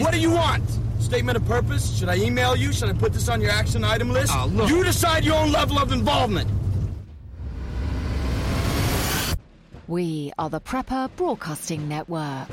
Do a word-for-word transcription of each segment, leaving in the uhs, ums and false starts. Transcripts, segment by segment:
What do you want? Statement of purpose? Should I email you? Should I put this on your action item list? Oh, look. You decide your own level of involvement. We are the Prepper Broadcasting Network.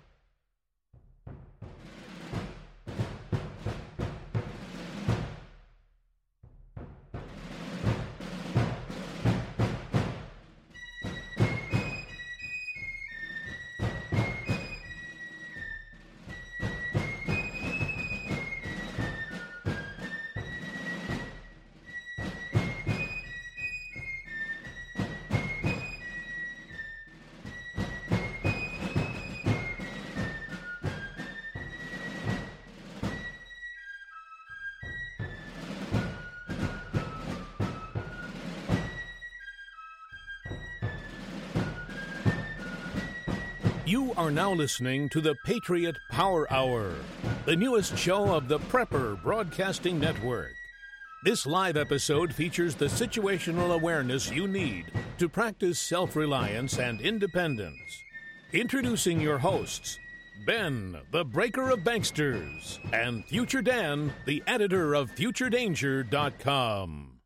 You are now listening to the Patriot Power Hour, the newest show of the Prepper Broadcasting Network. This live episode features the situational awareness you need to practice self-reliance and independence. Introducing your hosts, Ben, the Breaker of Banksters, and Future Dan, the editor of Future Danger dot com.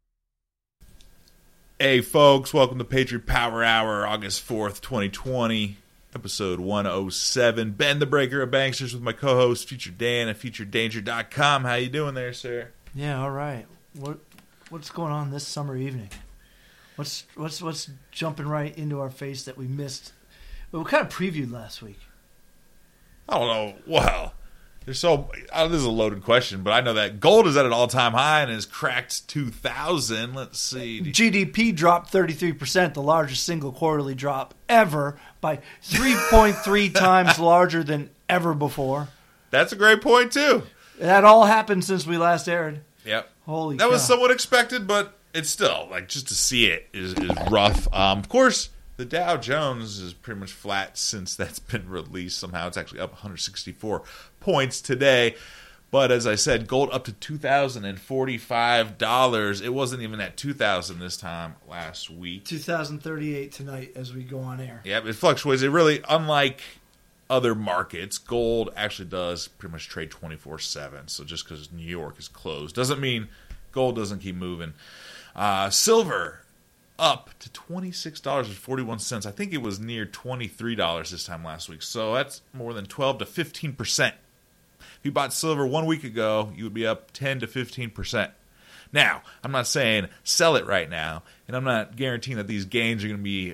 Hey folks, welcome to Patriot Power Hour, August fourth, twenty twenty. Episode one oh seven. Ben, the Breaker of Banksters, with my co-host Future Dan at Future Danger dot com. How you doing there, sir? Yeah, all right. What what's going on this summer evening? What's what's what's jumping right into our face that we missed? Well, we kind of previewed last week. I don't know. Well, there's so uh, this is a loaded question, but I know that gold is at an all-time high and has cracked two thousand. Let's see. G D P dropped thirty-three percent, the largest single quarterly drop ever, by three point three times larger than ever before. That's a great point, too. That all happened since we last aired. Yep. Holy That cow. was somewhat expected, but it's still, like, just to see it is, is rough. Um, of course, the Dow Jones is pretty much flat since that's been released. Somehow it's actually up one hundred sixty-four points today. But as I said, gold up to two thousand forty-five dollars. It wasn't even at two thousand dollars this time last week. two thousand thirty-eight tonight as we go on air. Yep, it fluctuates. It really, unlike other markets, gold actually does pretty much trade twenty-four seven. So just because New York is closed doesn't mean gold doesn't keep moving. Uh, silver up to twenty-six dollars and forty-one cents. I think it was near twenty-three dollars this time last week. So that's more than twelve to fifteen percent. If you bought silver one week ago, you would be up ten to fifteen percent. Now, I'm not saying sell it right now, and I'm not guaranteeing that these gains are going to be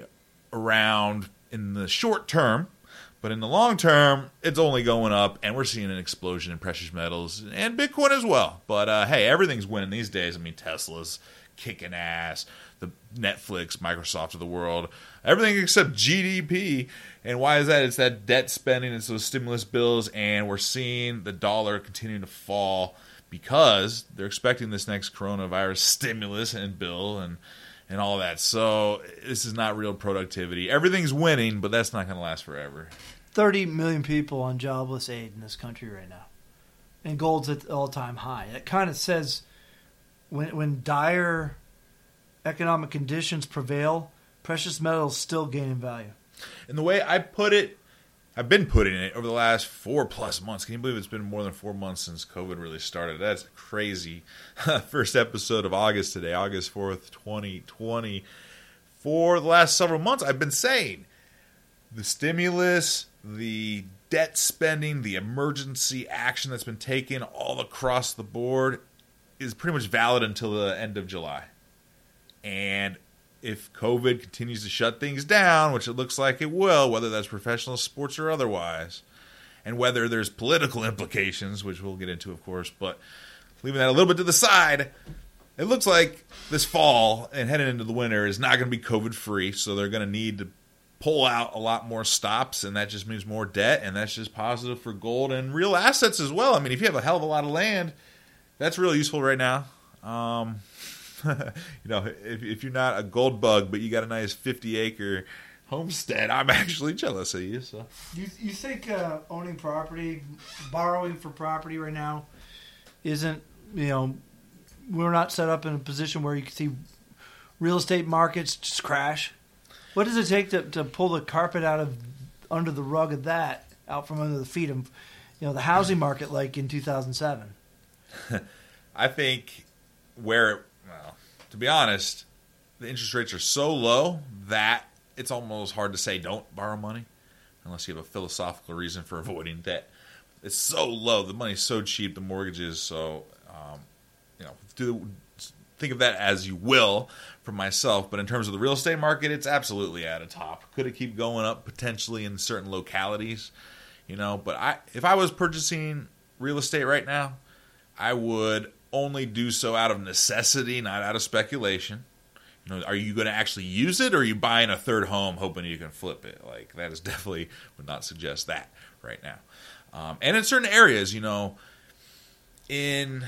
around in the short term, but in the long term, it's only going up, and we're seeing an explosion in precious metals and Bitcoin as well. But uh, hey, everything's winning these days. I mean, Tesla's kicking ass, the Netflix, Microsoft of the world, everything except G D P. And why is that? It's that debt spending, it's those stimulus bills, and we're seeing the dollar continuing to fall because they're expecting this next coronavirus stimulus and bill and and all that. So this is not real productivity. Everything's winning, but that's not going to last forever. thirty million people on jobless aid in this country right now. And gold's at the all-time high. It kind of says when when dire economic conditions prevail, precious metals still gain in value. And the way I put it, I've been putting it over the last four plus months. Can you believe it's been more than four months since COVID really started? That's crazy. First episode of August today, August fourth, twenty twenty. For the last several months, I've been saying the stimulus, the debt spending, the emergency action that's been taken all across the board is pretty much valid until the end of July. And if COVID continues to shut things down, which it looks like it will, whether that's professional sports or otherwise, and whether there's political implications, which we'll get into, of course, but leaving that a little bit to the side, it looks like this fall and heading into the winter is not going to be COVID-free, so they're going to need to pull out a lot more stops, and that just means more debt, and that's just positive for gold and real assets as well. I mean, if you have a hell of a lot of land, that's really useful right now. Um... you know, if, if you're not a gold bug, but you got a nice fifty acre homestead, I'm actually jealous of you. So, you you think uh, owning property, borrowing for property right now, isn't, you know, we're not set up in a position where you can see real estate markets just crash? What does it take to, to pull the carpet out of under the rug of that, out from under the feet of you know, the housing market like in two thousand seven? I think where, well, to be honest, the interest rates are so low that it's almost hard to say don't borrow money unless you have a philosophical reason for avoiding debt. It's so low. The money's so cheap, the mortgages. So, um, you know, do think of that as you will for myself. But in terms of the real estate market, it's absolutely at a top. Could it keep going up potentially in certain localities? You know, but I, if I was purchasing real estate right now, I would only do so out of necessity, not out of speculation. You know, are you going to actually use it, or are you buying a third home hoping you can flip it? Like, that is definitely would not suggest that right now. Um, and in certain areas, you know, in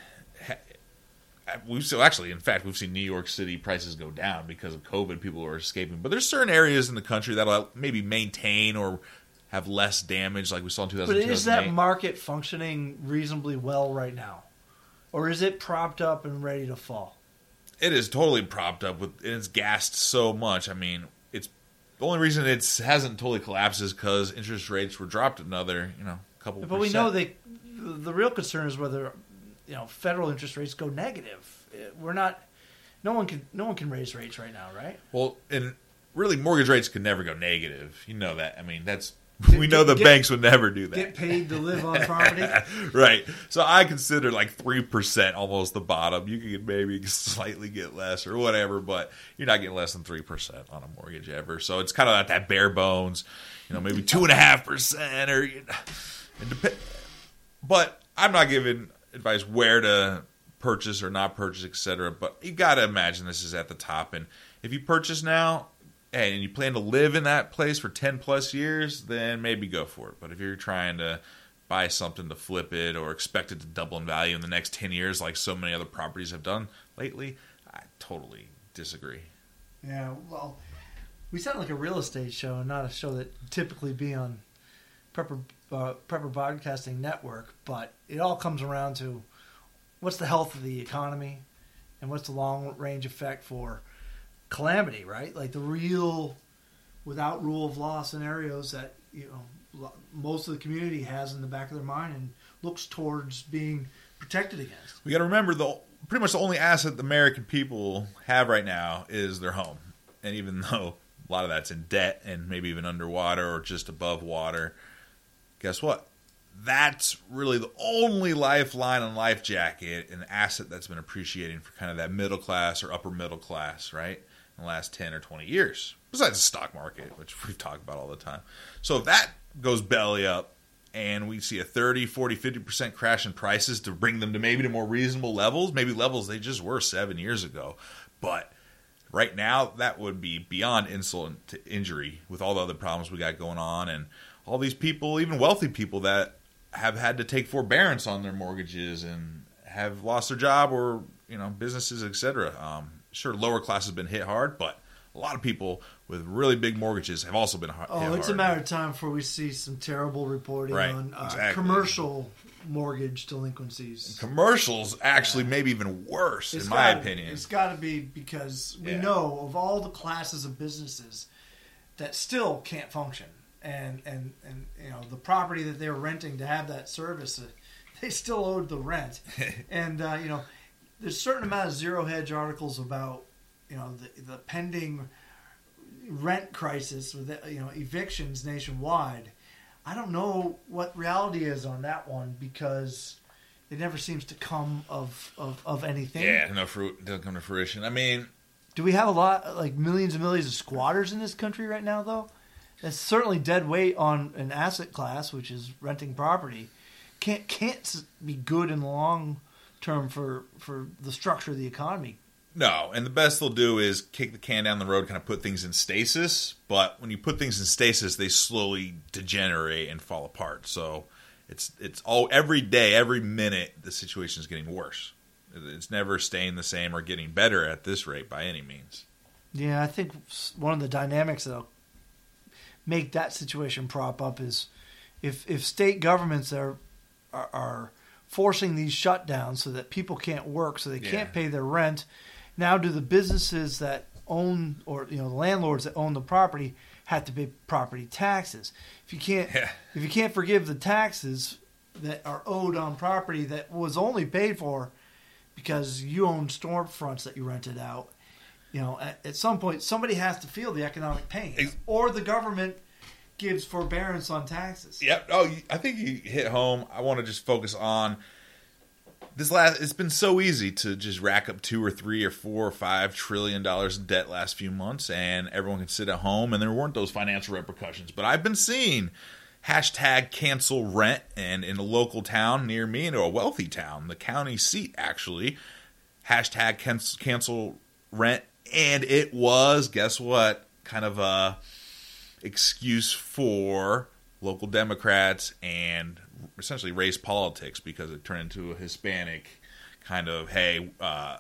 we've so actually, in fact, we've seen New York City prices go down because of COVID. People are escaping, but there's certain areas in the country that'll maybe maintain or have less damage, like we saw in two thousand eight. But is that market functioning reasonably well right now, or is it propped up and ready to fall? It is totally propped up with, and it's gassed so much. I mean, it's the only reason it hasn't totally collapsed is because interest rates were dropped another, you know, couple. But percent. we know they. The real concern is whether, you know, federal interest rates go negative. We're not. No one can. No one can raise rates right now, right? Well, and really, mortgage rates could never go negative. You know that. I mean, that's. We know the get, banks would never do that. Get paid to live on property. Right. So I consider like three percent almost the bottom. You could maybe slightly get less or whatever, but you're not getting less than three percent on a mortgage ever. So it's kind of like that bare bones, you know, maybe two point five percent or, you know, it dep- but I'm not giving advice where to purchase or not purchase, et cetera. But you got to imagine this is at the top. And if you purchase now, and you plan to live in that place for ten plus years, then maybe go for it. But if you're trying to buy something to flip it or expect it to double in value in the next ten years, like so many other properties have done lately, I totally disagree. Yeah, well, we sound like a real estate show and not a show that typically be on Prepper, uh, Prepper Broadcasting Network, but it all comes around to what's the health of the economy and what's the long-range effect for calamity, right? Like the real without rule of law scenarios that, you know, most of the community has in the back of their mind and looks towards being protected against. We got to remember, the pretty much the only asset the American people have right now is their home. And even though a lot of that's in debt and maybe even underwater or just above water, guess what? That's really the only lifeline and life jacket and asset that's been appreciating for kind of that middle class or upper middle class, right? In the last ten or twenty years, besides the stock market, which we've talked about all the time. So if that goes belly up and we see a thirty, forty, fifty percent crash in prices to bring them to maybe to more reasonable levels, maybe levels they just were seven years ago. But right now, that would be beyond insult to injury with all the other problems we got going on and all these people, even wealthy people that have had to take forbearance on their mortgages and have lost their job or, you know, businesses, et cetera. Um, Sure, lower class has been hit hard, but a lot of people with really big mortgages have also been hit oh, hard. Oh, it's a matter of time before we see some terrible reporting right, on uh, exactly. commercial mortgage delinquencies. And commercials actually yeah. maybe even worse, it's in my gotta, opinion. It's got to be because we yeah. know of all the classes of businesses that still can't function. And, and, and you know, the property that they were renting to have that service, uh, they still owed the rent. and, uh, you know, there's a certain amount of zero hedge articles about, you know, the, the pending rent crisis with, you know, evictions nationwide. I don't know what reality is on that one because it never seems to come of, of, of anything. Yeah, no fruit doesn't come to fruition. I mean, do we have a lot, like millions and millions of squatters in this country right now, though? That's certainly dead weight on an asset class, which is renting property. Can't can't be good in the long term for, for the structure of the economy. No, and the best they'll do is kick the can down the road, kind of put things in stasis. But when you put things in stasis, they slowly degenerate and fall apart. So it's it's all every day, every minute, the situation is getting worse. It's never staying the same or getting better at this rate by any means. Yeah, I think one of the dynamics that'll make that situation prop up is if if state governments are are, are forcing these shutdowns so that people can't work, so they yeah. can't pay their rent. Now, do the businesses that own, or you know, the landlords that own the property, have to pay property taxes. If you can't, Yeah. if you can't forgive the taxes that are owed on property that was only paid for because you own storefronts that you rented out, you know, at, at some point somebody has to feel the economic pain, Ex- or the government gives forbearance on taxes. Yep. Oh, you- I think you hit home. I want to just focus on this last. It's been so easy to just rack up two or three or four or five trillion dollars in debt last few months, and everyone can sit at home, and there weren't those financial repercussions. But I've been seeing hashtag cancel rent, and in a local town near me, in a wealthy town, the county seat actually, hashtag cancel, cancel rent, and it was, guess what, kind of a excuse for local Democrats and essentially race politics, because it turned into a Hispanic kind of, hey, uh,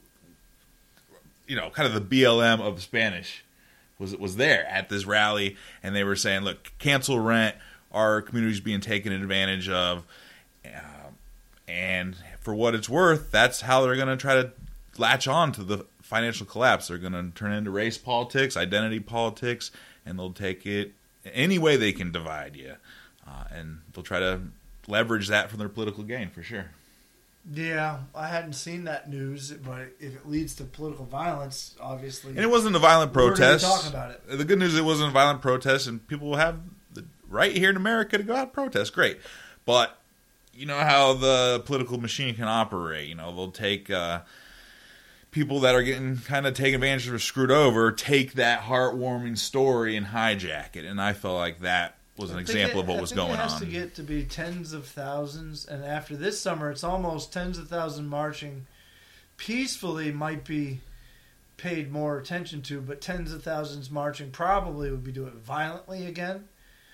you know, kind of the B L M of Spanish was was there at this rally, and they were saying, look, cancel rent, our community's being taken advantage of, um, and for what it's worth, that's how they're going to try to latch on to the financial collapse. They're going to turn into race politics, identity politics, and they'll take it any way they can divide you. Uh, and they'll try to leverage that for their political gain, for sure. Yeah, I hadn't seen that news, but if it leads to political violence, obviously. And it wasn't a violent we're gonna be protest. talking about it. The good news is it wasn't a violent protest, and people will have the right here in America to go out and protest. Great. But you know how the political machine can operate. You know, they'll take uh, people that are getting kind of taken advantage of or screwed over, take that heartwarming story and hijack it. And I felt like that was an I think example it- of what I was think going it has on. to get to be tens of thousands, and after this summer, it's almost tens of thousands marching peacefully might be paid more attention to, but tens of thousands marching probably would be doing it violently again.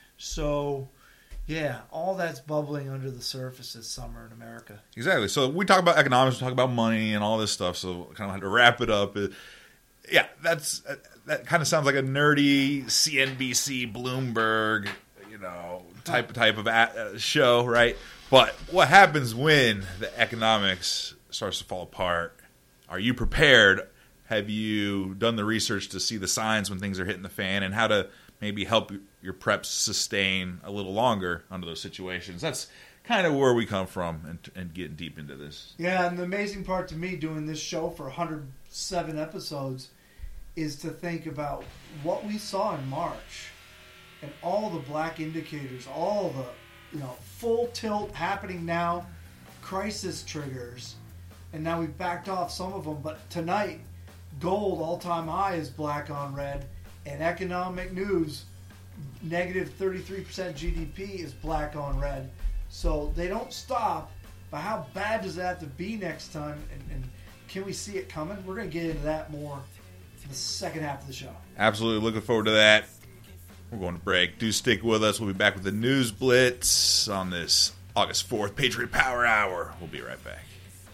So, yeah, all that's bubbling under the surface this summer in America. Exactly. So we talk about economics, we talk about money and all this stuff. So kind of had to wrap it up. It- yeah, that's that kind of sounds like a nerdy C N B C, Bloomberg, you know, type type of a, uh, show, right? But what happens when the economics starts to fall apart? Are you prepared? Have you done the research to see the signs when things are hitting the fan, and how to maybe help your preps sustain a little longer under those situations? That's kind of where we come from, and, and getting deep into this. Yeah, and the amazing part to me doing this show for one hundred seven episodes is to think about what we saw in March and all the black indicators, all the, you know, full tilt happening now, crisis triggers, and now we've backed off some of them. But tonight, gold all-time high is black on red, and economic news, negative thirty-three percent G D P is black on red. So they don't stop. But how bad does that have to be next time? And, and can we see it coming? We're going to get into that more in the second half of the show. Absolutely looking forward to that. We're going to break. Do stick with us. We'll be back with the News Blitz on this August fourth Patriot Power Hour. We'll be right back.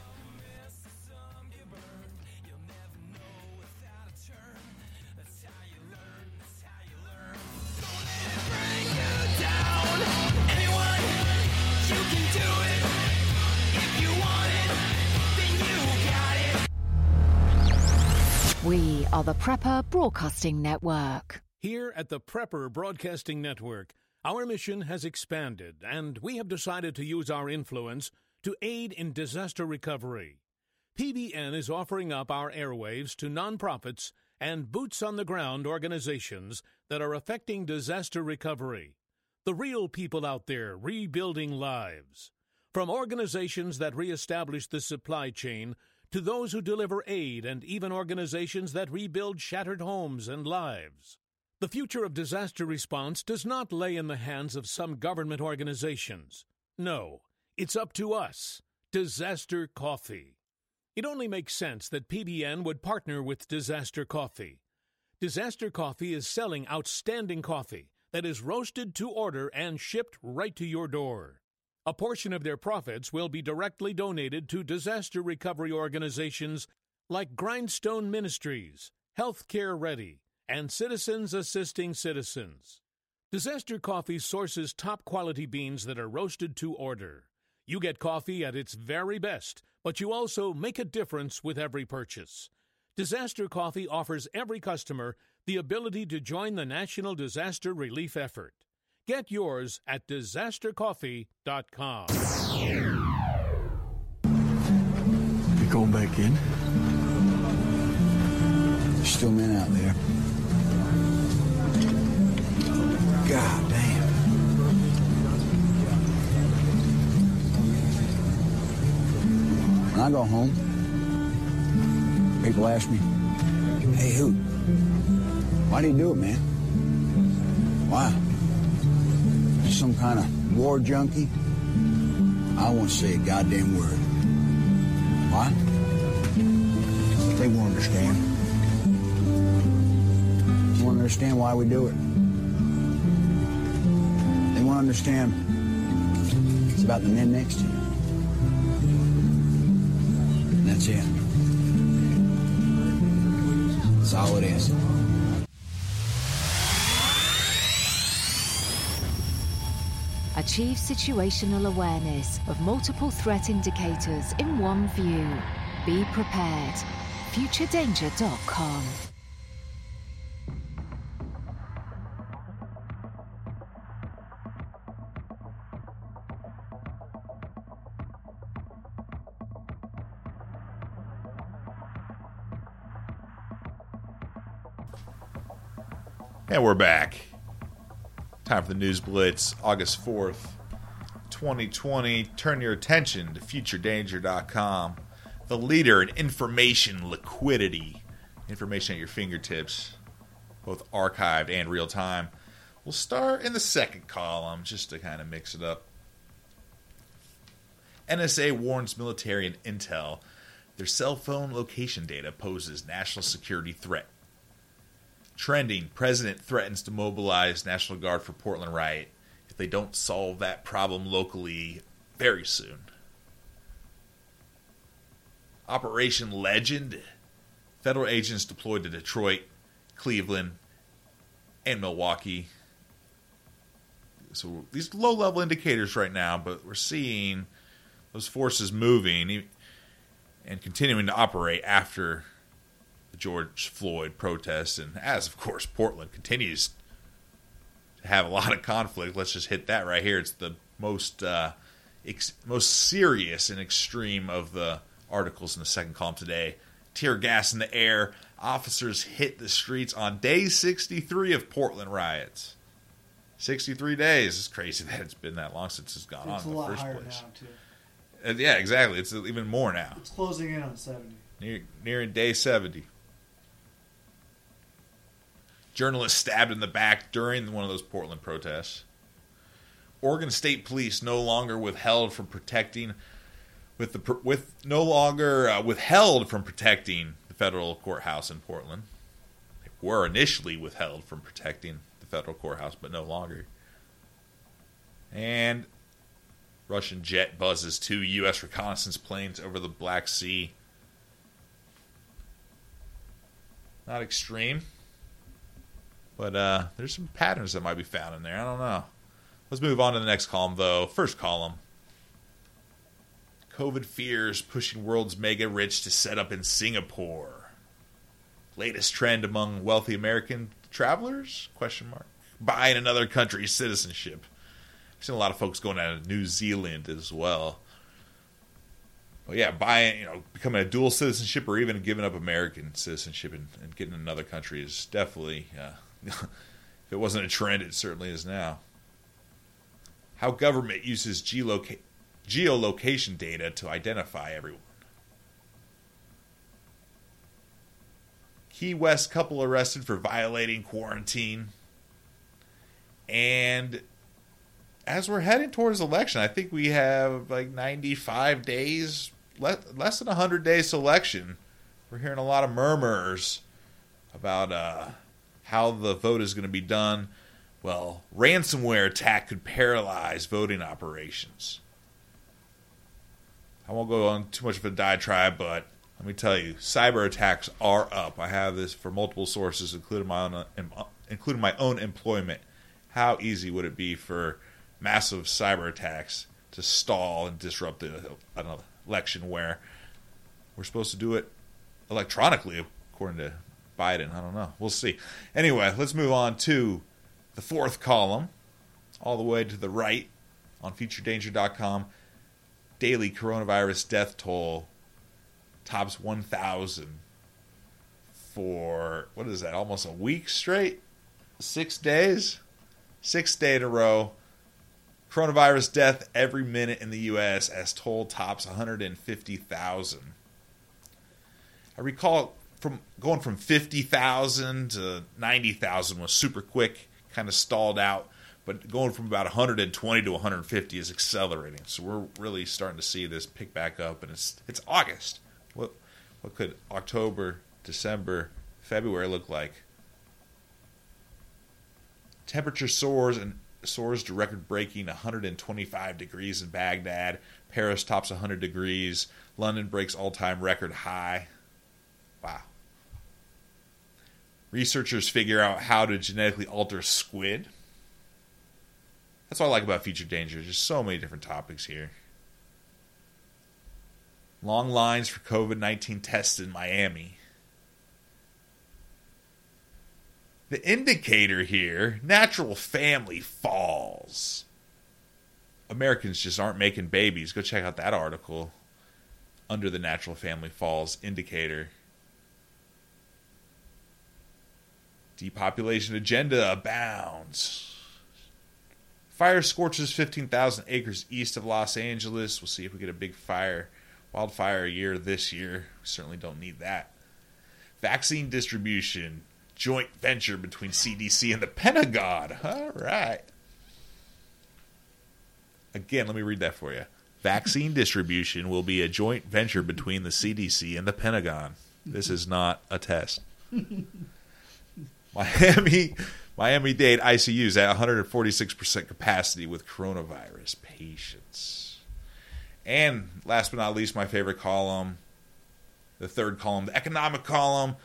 We are the Prepper Broadcasting Network. Here at the Prepper Broadcasting Network, our mission has expanded, and we have decided to use our influence to aid in disaster recovery. P B N is offering up our airwaves to nonprofits and boots-on-the-ground organizations that are affecting disaster recovery. The real people out there rebuilding lives. From organizations that reestablish the supply chain to those who deliver aid, and even organizations that rebuild shattered homes and lives. The future of disaster response does not lay in the hands of some government organizations. No, it's up to us, Disaster Coffee. It only makes sense that P B N would partner with Disaster Coffee. Disaster Coffee is selling outstanding coffee that is roasted to order and shipped right to your door. A portion of their profits will be directly donated to disaster recovery organizations like Grindstone Ministries, Healthcare Ready, and Citizens Assisting Citizens. Disaster Coffee sources top-quality beans that are roasted to order. You get coffee at its very best, but you also make a difference with every purchase. Disaster Coffee offers every customer the ability to join the national disaster relief effort. Get yours at disaster coffee dot com. You going back in? There's still men out there. God damn. When I go home, people ask me, hey, who? Why do you do it, man? Why? Just some kind of war junkie? I won't say a goddamn word. Why? They won't understand. They won't understand why we do it. They won't understand it's about the men next to you. And that's it. That's all it is. Achieve situational awareness of multiple threat indicators in one view. Be prepared. future danger dot com. And we're back. Time for the News Blitz, August fourth, twenty twenty. Turn your attention to future danger dot com, the leader in information liquidity. Information at your fingertips, both archived and real time. We'll start in the second column, just to kind of mix it up. N S A warns military and intel their cell phone location data poses national security threat. Trending, President threatens to mobilize National Guard for Portland riot if they don't solve that problem locally very soon. Operation Legend. Federal agents deployed to Detroit, Cleveland, and Milwaukee. So these low-level indicators right now, but we're seeing those forces moving and continuing to operate after the George Floyd protests, and as, of course, Portland continues to have a lot of conflict. Let's just hit that right here. It's the most uh, ex- most serious and extreme of the articles in the second column today. Tear gas in the air. Officers hit the streets on day sixty-three of Portland riots. sixty-three days. It's crazy that it's been that long since it's gone It's on a in the lot first higher place. now, too. Uh, yeah, exactly. It's even more now. It's closing in on seventy. Near, nearing day seventy. Journalist stabbed in the back during one of those Portland protests. Oregon State Police no longer withheld from protecting, with the with no longer uh, withheld from protecting the federal courthouse in Portland. They were initially withheld from protecting the federal courthouse, but no longer. And Russian jet buzzes two U S reconnaissance planes over the Black Sea. Not extreme. But uh, there's some patterns that might be found in there. I don't know. Let's move on to the next column, though. First column. COVID fears pushing world's mega rich to set up in Singapore. Latest trend among wealthy American travelers? Question mark. Buying another country's citizenship. I've seen a lot of folks going out of New Zealand as well. Well, yeah, buying, you know, becoming a dual citizenship or even giving up American citizenship and, and getting another country is definitely... Uh, if it wasn't a trend, it certainly is now. How government uses geoloca- geolocation data to identify everyone. Key West couple arrested for violating quarantine. And as we're heading towards election, I think we have like ninety-five days, less, less than one hundred days to election. We're hearing a lot of murmurs about... Uh, how the vote is going to be done. Well, ransomware attack could paralyze voting operations. I won't go on too much of a diatribe, but let me tell you, cyber attacks are up. I have this for multiple sources, including my own, including my own employment. How easy would it be for massive cyber attacks to stall and disrupt an election where we're supposed to do it electronically, of according to Biden. I don't know. We'll see. Anyway, let's move on to the fourth column, all the way to the right on future danger dot com. Daily coronavirus death toll tops one thousand for, what is that, almost a week straight? Six days? Sixth day in a row. Coronavirus death every minute in the U S as toll tops one hundred fifty thousand. I recall from going from fifty thousand to ninety thousand was super quick, kind of stalled out, but going from about one hundred twenty to one hundred fifty is accelerating. So we're really starting to see this pick back up, and it's it's August. What what could October, December, February look like? Temperature soars and soars to record-breaking one hundred twenty-five degrees in Baghdad. Paris tops one hundred degrees. London breaks all-time record high. Wow. Researchers figure out how to genetically alter squid. That's what I like about Future Danger. There's so many different topics here. Long lines for COVID nineteen tests in Miami. The indicator here, natural family falls. Americans just aren't making babies. Go check out that article under the natural family falls indicator. Depopulation agenda abounds. Fire scorches fifteen thousand acres east of Los Angeles. We'll see if we get a big fire, wildfire year this year. We certainly don't need that. Vaccine distribution, joint venture between C D C and the Pentagon. All right. Again, let me read that for you. Vaccine distribution will be a joint venture between the C D C and the Pentagon. This is not a test. Miami, Miami-Dade I C Us at one hundred forty-six percent capacity with coronavirus patients. And last but not least, my favorite column, the third column, the economic column.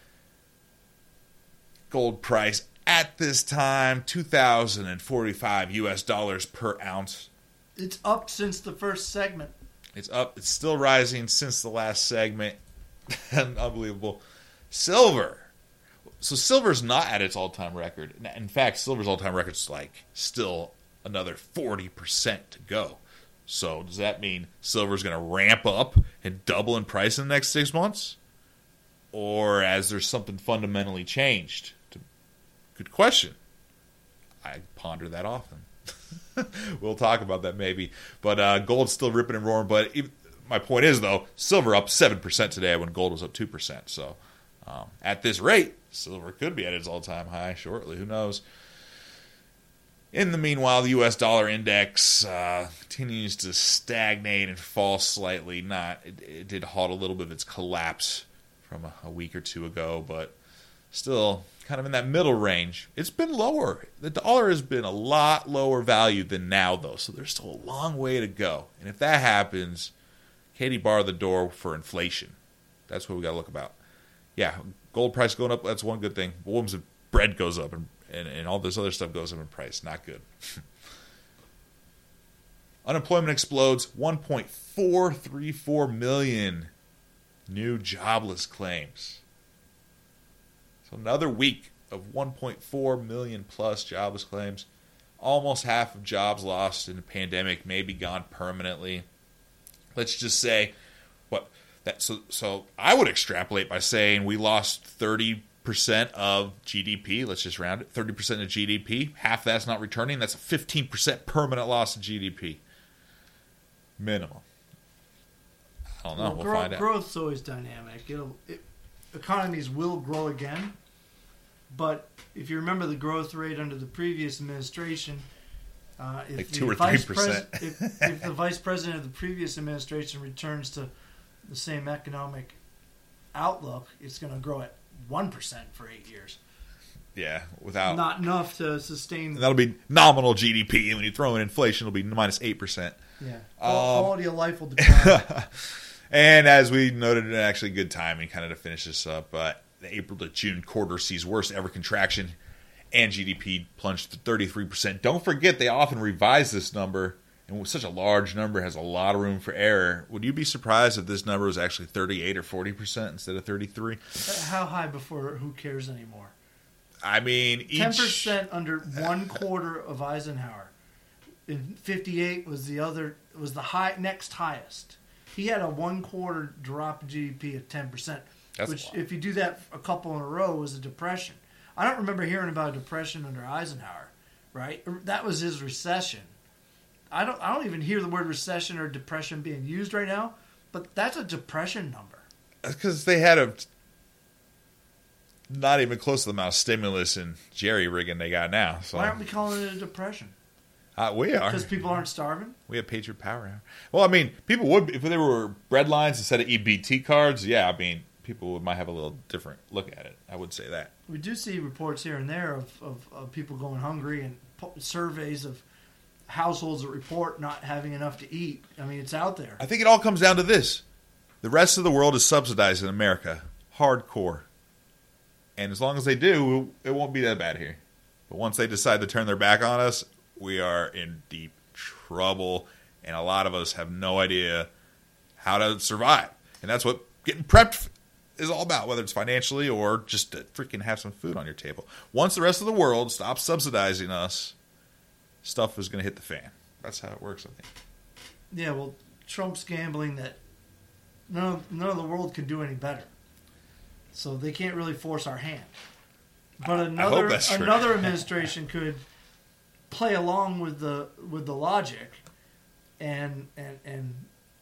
Gold price at this time, two thousand forty-five U S dollars per ounce. It's up since the first segment. It's up. It's still rising since the last segment. Unbelievable. Silver. So silver's not at its all-time record. In fact, silver's all-time record is like still another forty percent to go. So does that mean silver's going to ramp up and double in price in the next six months? Or has there something fundamentally changed? Good question. I ponder that often. We'll talk about that maybe. But uh, gold's still ripping and roaring. But even, my point is, though, silver up seven percent today when gold was up two percent. So um, at this rate, silver could be at its all-time high shortly. Who knows? In the meanwhile, the U S dollar index uh, continues to stagnate and fall slightly. Not it, it did halt a little bit of its collapse from a, a week or two ago, but still kind of in that middle range. It's been lower. The dollar has been a lot lower value than now, though, so there's still a long way to go. And if that happens, Katie barred the door for inflation. That's what we got to look about. Yeah, gold price going up, that's one good thing. Williams of bread goes up, and, and, and all this other stuff goes up in price. Not good. Unemployment explodes. one point four three four million new jobless claims. So another week of one point four million plus jobless claims. Almost half of jobs lost in the pandemic may be gone permanently. Let's just say, what that so so I would extrapolate by saying we lost thirty percent of G D P. Let's just round it. thirty percent of G D P. Half that's not returning. That's a fifteen percent permanent loss of G D P. Minimum. I don't know. Well, we'll grow, find out. Growth's always dynamic. It'll, it, economies will grow again, but if you remember the growth rate under the previous administration, uh, if, like the two or vice three percent. Pres- if, if the vice president of the previous administration returns to the same economic outlook, it's going to grow at one percent for eight years. Yeah, without Not enough to sustain. that'll be nominal G D P, and when you throw in inflation, it'll be minus eight percent. Yeah, Um, quality of life will decline. And as we noted, actually good timing kind of to finish this up. Uh, the April to June quarter sees worst ever contraction, and G D P plunged to thirty-three percent. Don't forget, they often revise this number, and with such a large number has a lot of room for error, would you be surprised if this number was actually thirty-eight or forty percent instead of thirty-three? How high before who cares anymore? I mean, each... ten percent under one quarter of Eisenhower. In fifty-eight was the other was the high next highest. He had a one quarter drop in G D P of ten percent, which if you do that a couple in a row was a depression. I don't remember hearing about a depression under Eisenhower, right? That was his recession. I don't I don't even hear the word recession or depression being used right now, but that's a depression number. That's because they had a not even close to the amount of stimulus and jerry rigging they got now. So. Why aren't we calling it a depression? Uh, we are. Because people aren't starving? We have Patriot Power Hour. Well, I mean, people would, if there were bread lines instead of E B T cards, yeah, I mean, people would, might have a little different look at it. I would say that. We do see reports here and there of, of, of people going hungry and po- surveys of households that report not having enough to eat. I mean, it's out there. I think it all comes down to this. The rest of the world is subsidizing America hardcore. And as long as they do, it won't be that bad here. But once they decide to turn their back on us, we are in deep trouble, and a lot of us have no idea how to survive. And that's what getting prepped is all about, whether it's financially or just to freaking have some food on your table. Once the rest of the world stops subsidizing us, stuff is going to hit the fan. That's how it works, I think. Yeah, well, Trump's gambling that none of, none of the world can do any better. So they can't really force our hand. But another another administration could play along with the with the logic, and and and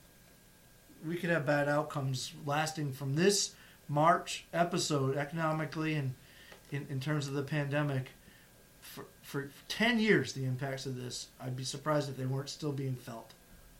we could have bad outcomes lasting from this March episode economically and in, in terms of the pandemic for for ten years. The impacts of this, I'd be surprised if they weren't still being felt.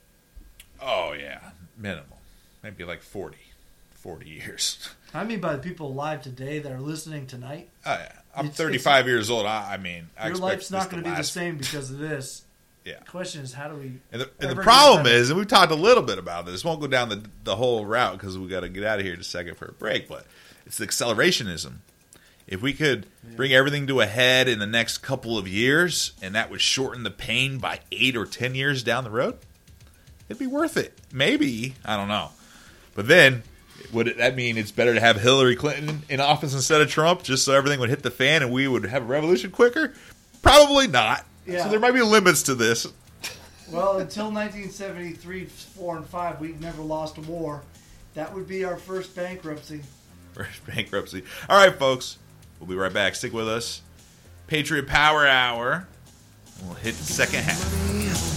Oh yeah, minimal, maybe like forty, forty years. I mean, by the people alive today that are listening tonight. Oh yeah, I'm it's, thirty-five it's, years old. I, I mean, I your expect life's not going to be the same because of this. Yeah. The question is, how do we? And the, and the problem is, and we've talked a little bit about this. Won't go down the the whole route because we got to get out of here in a second for a break. But it's the accelerationism. If we could yeah. bring everything to a head in the next couple of years, and that would shorten the pain by eight or ten years down the road, it'd be worth it. Maybe, I don't know. But then, would it, that mean it's better to have Hillary Clinton in office instead of Trump, just so everything would hit the fan and we would have a revolution quicker? Probably not. Yeah. So there might be limits to this. Well, until nineteen seventy-three, four, and five, we've never lost a war. That would be our first bankruptcy. First bankruptcy. All right, folks. We'll be right back. Stick with us. Patriot Power Hour. And we'll hit the second half.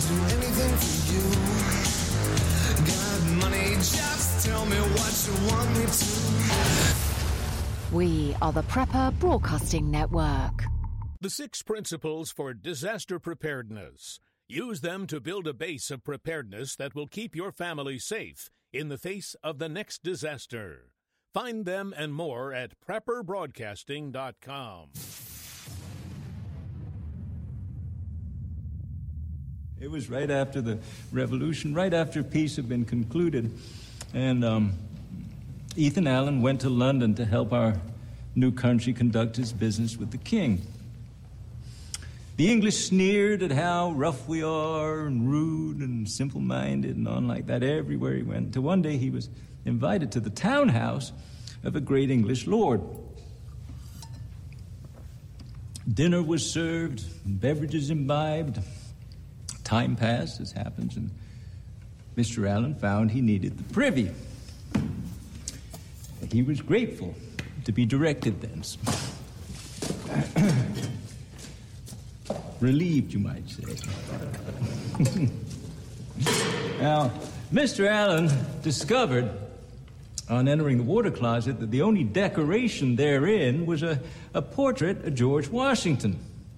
We are the Prepper Broadcasting Network. The six principles for disaster preparedness. Use them to build a base of preparedness that will keep your family safe in the face of the next disaster. Find them and more at prepper broadcasting dot com. It was right after the revolution, right after peace had been concluded, and um, Ethan Allen went to London to help our new country conduct his business with the king. The English sneered at how rough we are and rude and simple-minded and on like that everywhere he went. Till one day he was invited to the townhouse of a great English lord. Dinner was served, beverages imbibed. Time passed, as happens, and Mister Allen found he needed the privy. He was grateful to be directed thence. Relieved, you might say. Now, Mister Allen discovered, on entering the water closet, that the only decoration therein was a, a portrait of George Washington.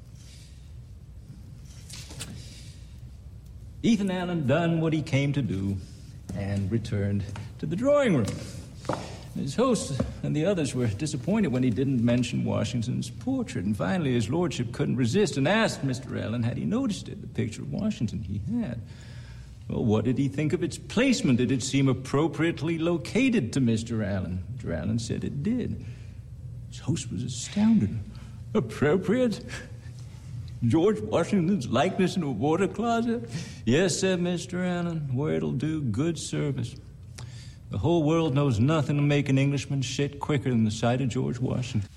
Ethan Allen done what he came to do and returned to the drawing room. His host and the others were disappointed when he didn't mention Washington's portrait, and finally his lordship couldn't resist and asked Mister Allen had he noticed it, the picture of Washington he had. Well, what did he think of its placement? Did it seem appropriately located to Mister Allen? Mister Allen said it did. His host was astounded. Appropriate? George Washington's likeness in a water closet? Yes, said Mister Allen, where it'll do good service. The whole world knows nothing to make an Englishman shit quicker than the sight of George Washington.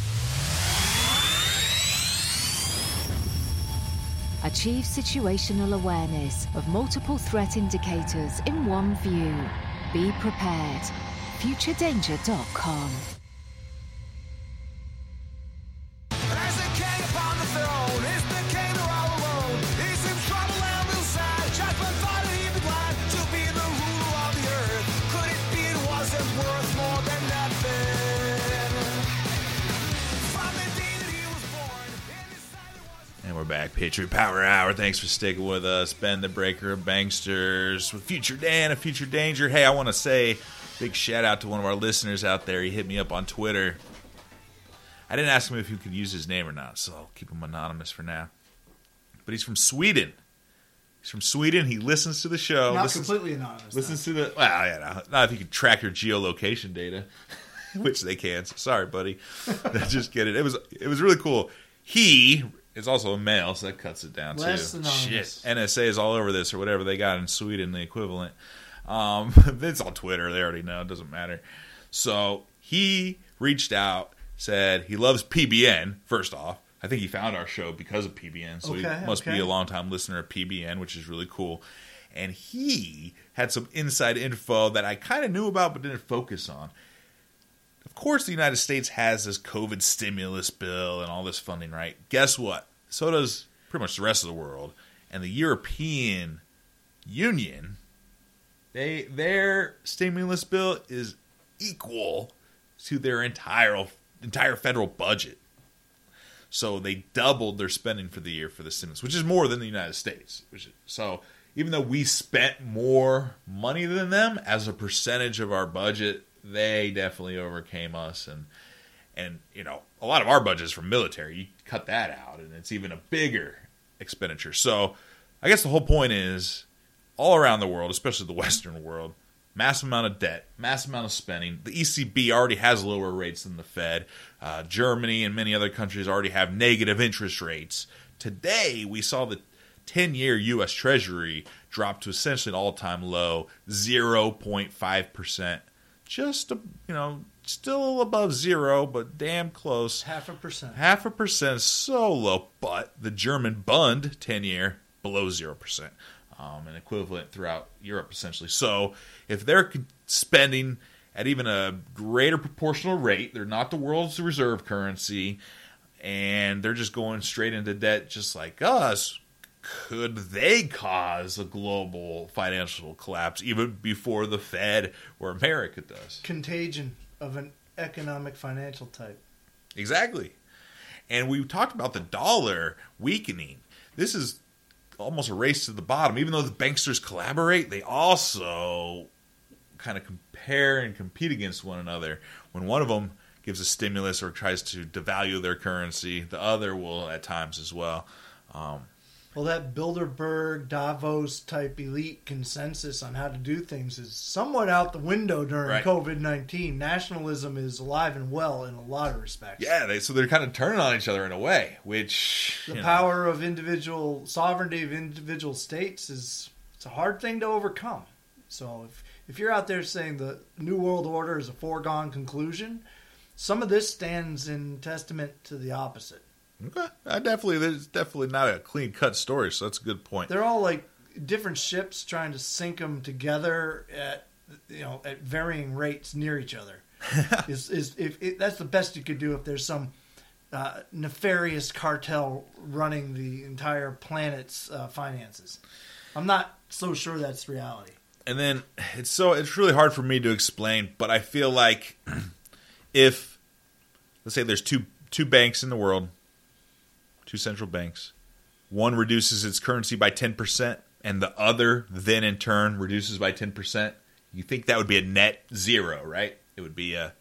Achieve situational awareness of multiple threat indicators in one view. Be prepared. future danger dot com. We're back, Patriot Power Hour. Thanks for sticking with us. Ben the Breaker of Banksters with Future Dan of Future Danger. Hey, I want to say big shout out to one of our listeners out there. He hit me up on Twitter. I didn't ask him if he could use his name or not, so I'll keep him anonymous for now. But he's from Sweden. He's from Sweden. He listens to the show. Not listens, completely anonymous. Listens though. to the... Well, yeah, no, not if you can track your geolocation data, which they can. So sorry, buddy. Just get it. It was, it was really cool. He... It's also a male, so that cuts it down, Less too. anonymous. Shit. N S A is all over this, or whatever they got in Sweden, the equivalent. Um, it's on Twitter. They already know. It doesn't matter. So he reached out, said he loves P B N, first off. I think he found our show because of P B N, so okay, he must okay. be a longtime listener of P B N, which is really cool. And he had some inside info that I kind of knew about but didn't focus on. Of course, the United States has this COVID stimulus bill and all this funding, right? Guess what? So does pretty much the rest of the world. And the European Union, they their stimulus bill is equal to their entire entire federal budget. So they doubled their spending for the year for the stimulus, which is more than the United States. Which is, so even though we spent more money than them as a percentage of our budget, they definitely overcame us, and and you know a lot of our budget is from military. You cut that out, and it's even a bigger expenditure. So I guess the whole point is, all around the world, especially the Western world, massive amount of debt, massive amount of spending. The E C B already has lower rates than the Fed. Uh, Germany and many other countries already have negative interest rates. Today, we saw the ten-year U S Treasury drop to essentially an all-time low, zero point five percent. Just, a, you know, still above zero, but damn close. Half a percent. Half a percent, so low. But the German Bund ten-year, below zero percent. Um, an equivalent throughout Europe, essentially. So if they're spending at even a greater proportional rate, they're not the world's reserve currency, and they're just going straight into debt just like us, could they cause a global financial collapse even before the Fed or America does? Contagion of an economic financial type. Exactly. And we talked about the dollar weakening. This is almost a race to the bottom. Even though the banksters collaborate, they also kind of compare and compete against one another. When one of them gives a stimulus or tries to devalue their currency, the other will at times as well. Um, Well, that Bilderberg, Davos type elite consensus on how to do things is somewhat out the window during right. COVID nineteen. Nationalism is alive and well in a lot of respects. Yeah, they, so they're kind of turning on each other in a way, which... The you power know. of individual, sovereignty of individual states is it's a hard thing to overcome. So if, if you're out there saying the New World Order is a foregone conclusion, some of this stands in testament to the opposite. Okay, I definitely there's definitely not a clean cut story, so that's a good point. They're all like different ships trying to sink them together at you know at varying rates near each other. is is if it, that's the best you could do if there's some uh, nefarious cartel running the entire planet's uh, finances. I'm not so sure that's reality. And then it's so it's really hard for me to explain, but I feel like if let's say there's two two banks in the world. Two central banks. One reduces its currency by ten percent, and the other then in turn reduces by ten percent. You think that would be a net zero, right? It would be a,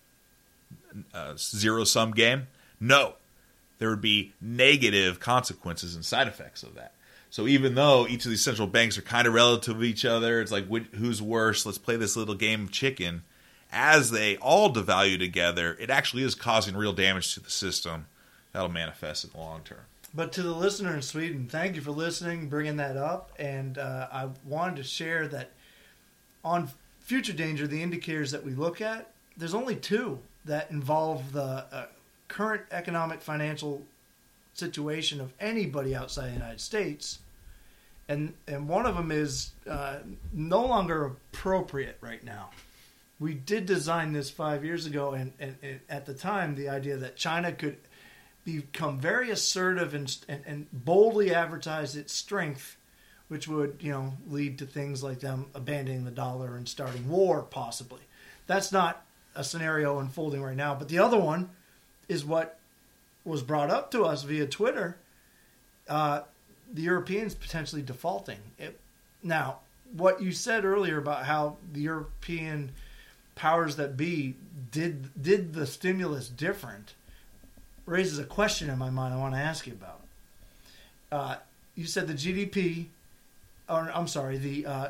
a zero-sum game? No. There would be negative consequences and side effects of that. So even though each of these central banks are kind of relative to each other, it's like, who's worse? Let's play this little game of chicken. As they all devalue together, it actually is causing real damage to the system. That'll manifest in the long term. But to the listener in Sweden, thank you for listening, bringing that up. And uh, I wanted to share that on Future Danger, the indicators that we look at, there's only two that involve the uh, current economic financial situation of anybody outside the United States. And and one of them is uh, no longer appropriate right now. We did design this five years ago, and, and, and at the time, the idea that China could become very assertive and, and, and boldly advertise its strength, which would, you know, lead to things like them abandoning the dollar and starting war, possibly. That's not a scenario unfolding right now. But the other one is what was brought up to us via Twitter, uh, the Europeans potentially defaulting. It, now, what you said earlier about how the European powers that be did did the stimulus different raises a question in my mind I want to ask you about. Uh, you said the G D P, or I'm sorry, the uh,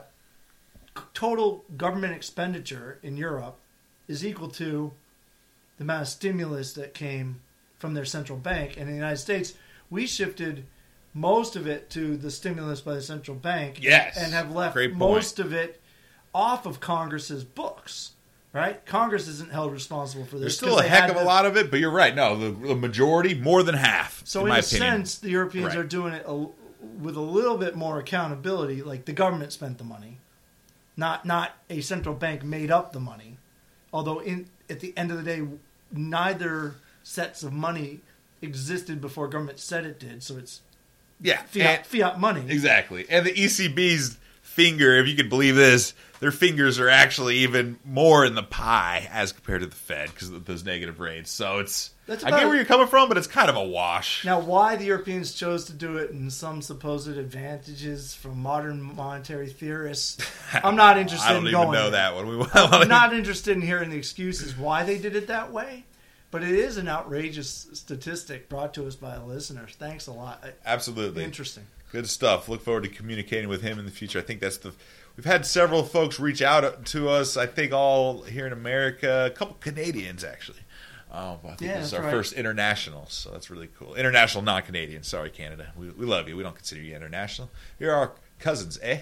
total government expenditure in Europe is equal to the amount of stimulus that came from their central bank. And in the United States, we shifted most of it to the stimulus by the central bank. Yes. And have left Great point. most of it off of Congress's books. Right? Congress isn't held responsible for this. There's still a heck of a to, lot of it, but you're right. No, the, the majority, more than half. So in, in my a opinion. sense, the Europeans Right. are doing it a, with a little bit more accountability. Like the government spent the money, not not a central bank made up the money. Although in at the end of the day, neither sets of money existed before government said it did. So it's yeah, fiat, and, fiat money. Exactly. And the E C B's finger, if you could believe this, their fingers are actually even more in the pie as compared to the Fed because of those negative rates. So it's That's I get about- where you're coming from, but it's kind of a wash. Now, why the Europeans chose to do it and some supposed advantages from modern monetary theorists, I'm not interested I don't in even going know there. that one. We I'm not interested in hearing the excuses why they did it that way, but it is an outrageous statistic brought to us by a listener. Thanks a lot. Absolutely. Interesting. Good stuff. Look forward to communicating with him in the future. I think that's the... We've had several folks reach out to us, I think all here in America, a couple Canadians, actually. Um, I think Yeah, this is that's our right. first international, so that's really cool. International, non-Canadian. Sorry, Canada. We, we love you. We don't consider you international. You're our cousins, eh?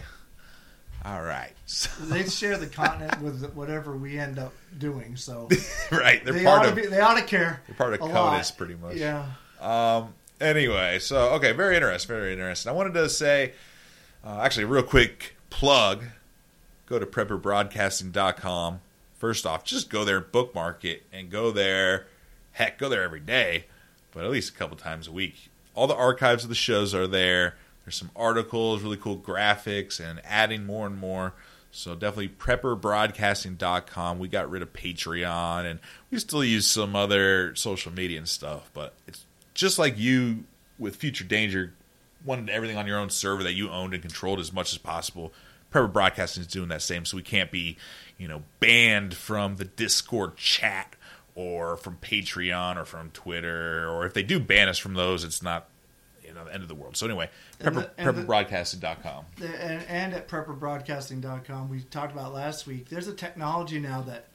All right. So, They share the continent with whatever we end up doing, so right. They're they part ought of to be, they ought to care. they're part of a lot. CODIS, pretty much. Yeah. Um. Anyway, so okay, very interesting, very interesting. I wanted to say, uh, actually, a real quick plug. Go to prepper broadcasting dot com. First off, just go there and bookmark it, and go there. Heck, go there every day, but at least a couple times a week. All the archives of the shows are there. There's some articles, really cool graphics, and adding more and more. So definitely prepper broadcasting dot com. We got rid of Patreon, and we still use some other social media and stuff, but it's just like you with Future Danger wanted everything on your own server that you owned and controlled as much as possible. Prepper Broadcasting is doing that same, so we can't be, you know, banned from the Discord chat or from Patreon or from Twitter, or if they do ban us from those, it's not, you know, the end of the world. So anyway, And prepper, the- and the- prepper broadcasting dot com. And, and at prepper broadcasting dot com, we talked about last week, there's a technology now that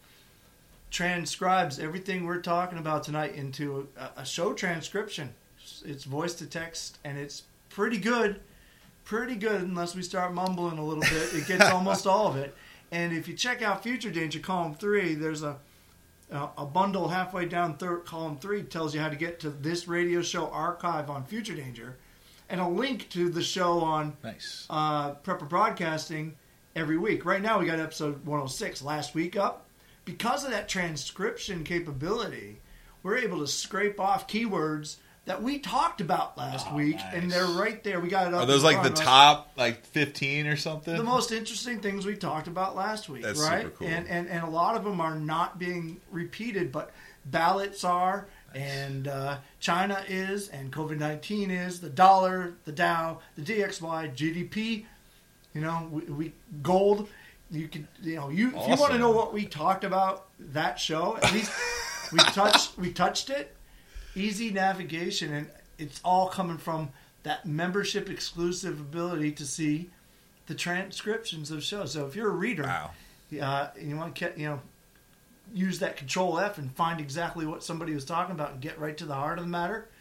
transcribes everything we're talking about tonight into a, a show transcription. It's voice to text, and it's pretty good. Pretty good, unless we start mumbling a little bit. It gets almost all of it. And if you check out Future Danger Column three, there's a a, a bundle halfway down third, Column three tells you how to get to this radio show archive on Future Danger, and a link to the show on Nice. uh, Prepper Broadcasting every week. Right now we got episode one oh six last week up. Because of that transcription capability, we're able to scrape off keywords that we talked about last Oh, week, nice. and they're right there. We got it up. Are those in like the front of us. top, like fifteen or something? The most interesting things we talked about last week, That's right? super cool. And, and and a lot of them are not being repeated, but ballots are, and uh, China is, and COVID nineteen is, the dollar, the Dow, the D X Y, G D P. You know, we, we gold. You could, you know, you if you want to Awesome. know what we talked about that show, at least we touched we touched it. Easy navigation, and it's all coming from that membership exclusive ability to see the transcriptions of shows. So if you're a reader, Wow. uh, and you want to, you know, use that Control F and find exactly what somebody was talking about and get right to the heart of the matter,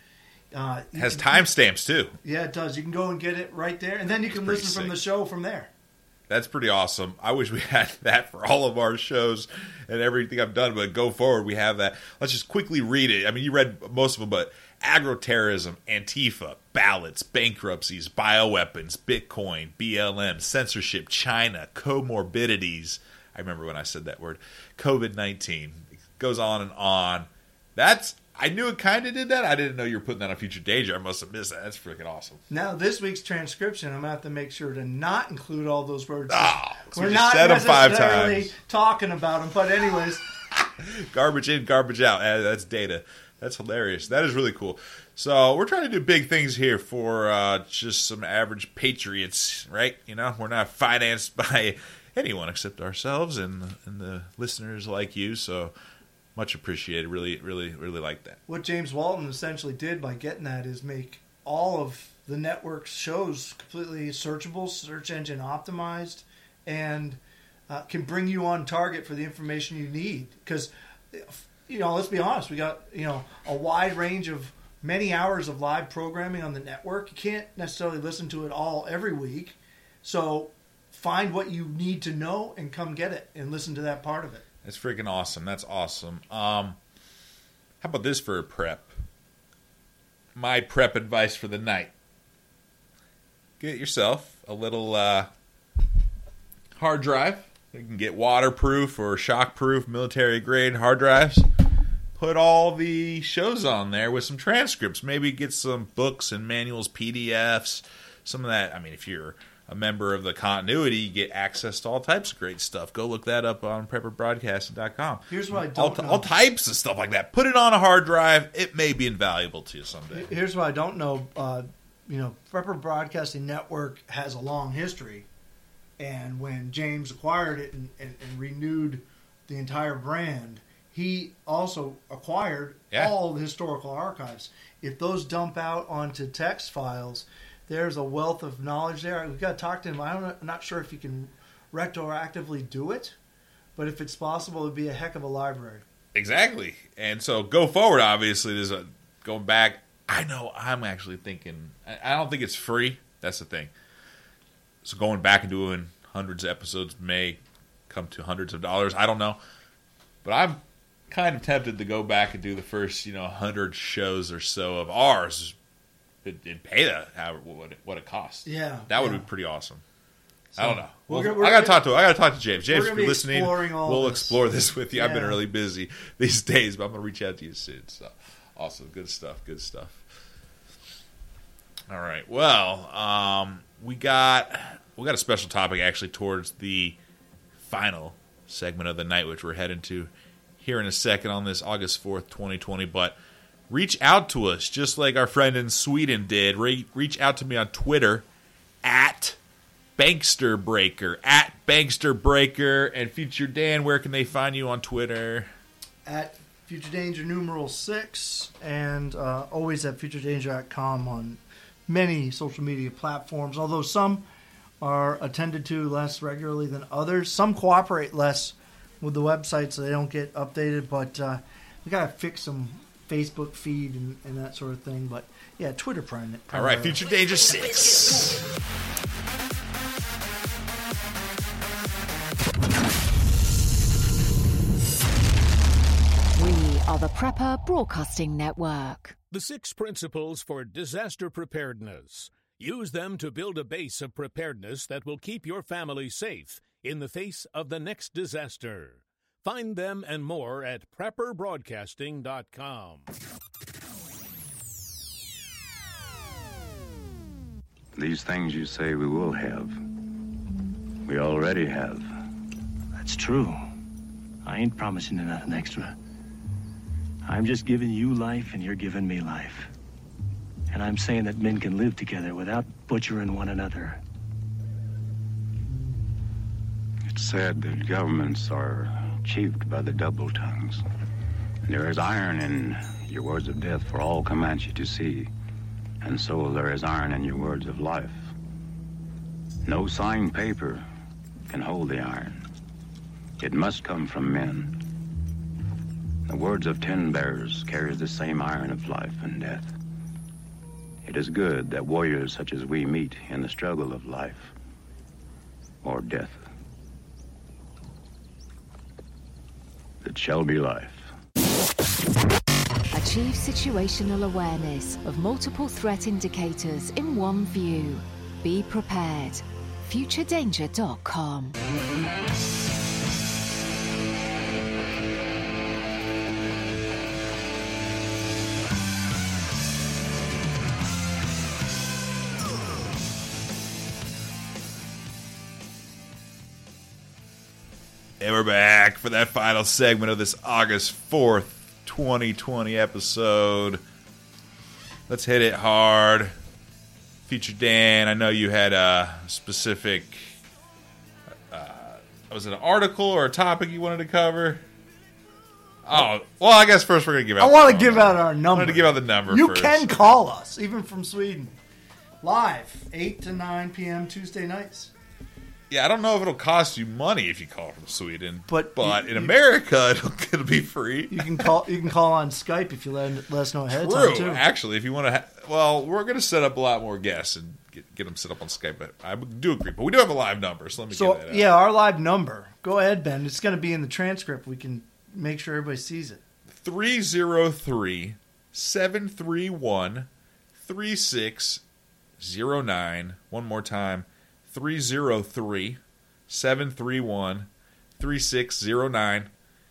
Uh, It has timestamps, too. Yeah, it does. You can go and get it right there, and then you can pretty listen from sick. the show from there. That's pretty awesome. I wish we had that for all of our shows and everything I've done, but go forward, we have that. Let's just quickly read it. I mean, you read most of them, but agroterrorism, Antifa, ballots, bankruptcies, bioweapons, Bitcoin, B L M, censorship, China, comorbidities. I remember when I said that word. COVID nineteen. It goes on and on. That's... I knew it kind of did that. I didn't know you were putting that on Future Danger. I must have missed that. That's freaking awesome. Now, this week's transcription, I'm going to have to make sure to not include all those words. Oh, We're we not said them five necessarily times. talking about them, but anyways. Garbage in, garbage out. Eh, That's data. That's hilarious. That is really cool. So we're trying to do big things here for uh, just some average patriots, right? You know, we're not financed by anyone except ourselves and, and the listeners like you. So much appreciated. Really, really, really like that. What James Walton essentially did by getting that is make all of the network's shows completely searchable, search engine optimized, and uh, can bring you on target for the information you need. Because, you know, let's be honest, we got, you know, a wide range of many hours of live programming on the network. You can't necessarily listen to it all every week. So find what you need to know and come get it and listen to that part of it. It's freaking awesome. That's awesome. Um, how about this for a prep? My prep advice for the night. Get yourself a little uh, hard drive. You can get waterproof or shockproof military grade hard drives. Put all the shows on there with some transcripts. Maybe get some books and manuals, P D Fs, some of that. I mean, if you're a member of the continuity, you get access to all types of great stuff. Go look that up on prepper broadcasting dot com. Here's what I all, don't know. all types of stuff like that. Put it on a hard drive. It may be invaluable to you someday. Here's what I don't know. Uh, you know, Prepper Broadcasting Network has a long history. And when James acquired it and, and, and renewed the entire brand, he also acquired Yeah. all the historical archives. If those dump out onto text files, there's a wealth of knowledge there. We've got to talk to him. I'm not, I'm not sure if he can retroactively do it, but if it's possible, it'd be a heck of a library. Exactly. And so go forward, obviously, there's a going back. I know I'm actually thinking, I I don't think it's free. That's the thing. So going back and doing hundreds of episodes may come to hundreds of dollars. I don't know. But I'm kind of tempted to go back and do the first, you know, one hundred shows or so of ours and and pay that, however, what it, what it costs. Yeah. That would yeah. be pretty awesome. So, I don't know. we're Well, gonna- we're I got to gonna- talk to I got to talk to James. James, we're if gonna you're be listening, exploring all we'll this. explore this with you. I've been Yeah. really busy these days, but I'm going to reach out to you soon. So awesome. Good stuff. Good stuff. All right. Well, um, we got we got a special topic actually towards the final segment of the night, which we're heading to here in a second on this August fourth, twenty twenty. But reach out to us, just like our friend in Sweden did. Re- reach out to me on Twitter at Banksterbreaker, at Banksterbreaker, and Future Dan. Where can they find you on Twitter? At Future Danger numeral six, and uh, always at future danger dot com on many social media platforms, although some are attended to less regularly than others. Some cooperate less with the website, so they don't get updated, but uh, we got to fix some Facebook feed and, and that sort of thing. But yeah, Twitter prime. All right, Future Danger six. We are the Prepper Broadcasting Network. The six principles for disaster preparedness. Use them to build a base of preparedness that will keep your family safe in the face of the next disaster. Find them and more at prepper broadcasting dot com. These things you say we will have, we already have. That's true. I ain't promising you nothing extra. I'm just giving you life and you're giving me life. And I'm saying that men can live together without butchering one another. It's said that governments are achieved by the double tongues. And there is iron in your words of death for all Comanche to see. And so there is iron in your words of life. No signed paper can hold the iron. It must come from men. The words of ten bears carries the same iron of life and death. It is good that warriors such as we meet in the struggle of life or death. It shall be life. Achieve situational awareness of multiple threat indicators in one view. Be prepared. future danger dot com. And we're back for that final segment of this August fourth, twenty twenty episode. Let's hit it hard. Future Dan, I know you had a specific, uh, was it an article or a topic you wanted to cover? Oh, well, I guess first we're going to give out I want to give out our number. I want to give out the number You first. can call us, even from Sweden. Live, eight to nine p.m. Tuesday nights. Yeah, I don't know if it'll cost you money if you call from Sweden, but, but you, in you, America it'll, it'll be free. You can call. You can call on Skype if you let, let us know ahead True. of time too. Actually, if you want to, ha- well, we're going to set up a lot more guests and get, get them set up on Skype. But I do agree, but we do have a live number, so let me so, get that out. Yeah, our live number. Go ahead, Ben. It's going to be in the transcript. We can make sure everybody sees it. three oh three, seven three one, three six oh nine. One more time, three oh three, seven three one, three six oh nine.